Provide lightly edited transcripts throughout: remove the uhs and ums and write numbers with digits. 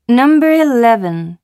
Number 11.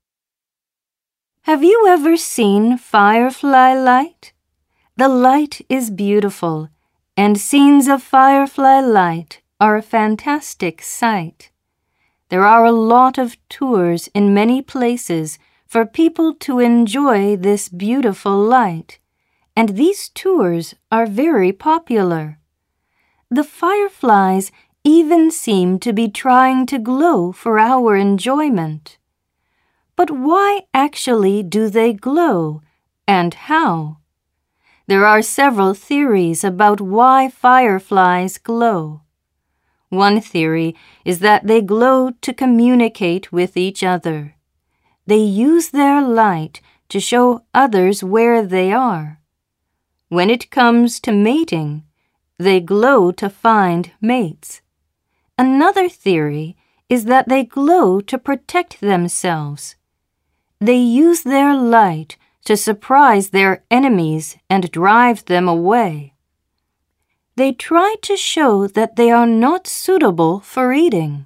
Have you ever seen firefly light? The light is beautiful, and scenes of firefly light are a fantastic sight. There are a lot of tours in many places for people to enjoy this beautiful light, and these tours are very popular. The fireflies even seem to be trying to glow for our enjoyment. But why actually do they glow, and how? There are several theories about why fireflies glow. One theory is that they glow to communicate with each other. They use their light to show others where they are. When it comes to mating, they glow to find mates. Another theory is that they glow to protect themselves. They use their light to surprise their enemies and drive them away. They try to show that they are not suitable for eating.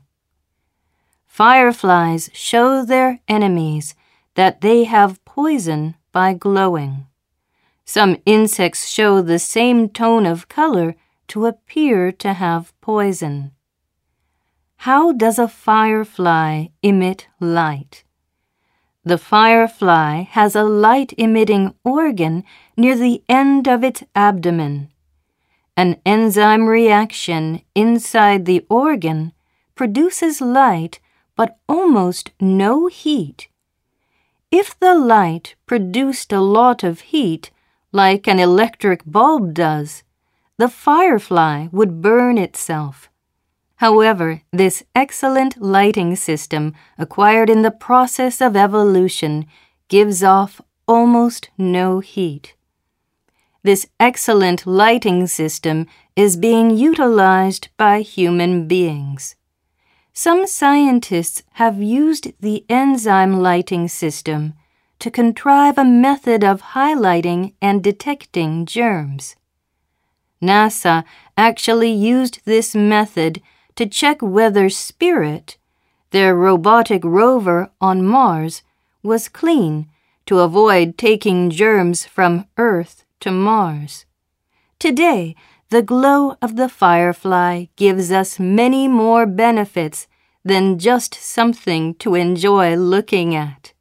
Fireflies show their enemies that they have poison by glowing. Some insects show the same tone of color to appear to have poison. How does a firefly emit light? The firefly has a light-emitting organ near the end of its abdomen. An enzyme reaction inside the organ produces light but almost no heat. If the light produced a lot of heat, like an electric bulb does, the firefly would burn itself. However, this excellent lighting system acquired in the process of evolution gives off almost no heat. This excellent lighting system is being utilized by human beings. Some scientists have used the enzyme lighting system to contrive a method of highlighting and detecting germs. NASA actually used this method to check whether Spirit, their robotic rover on Mars, was clean to avoid taking germs from Earth to Mars. Today, the glow of the firefly gives us many more benefits than just something to enjoy looking at.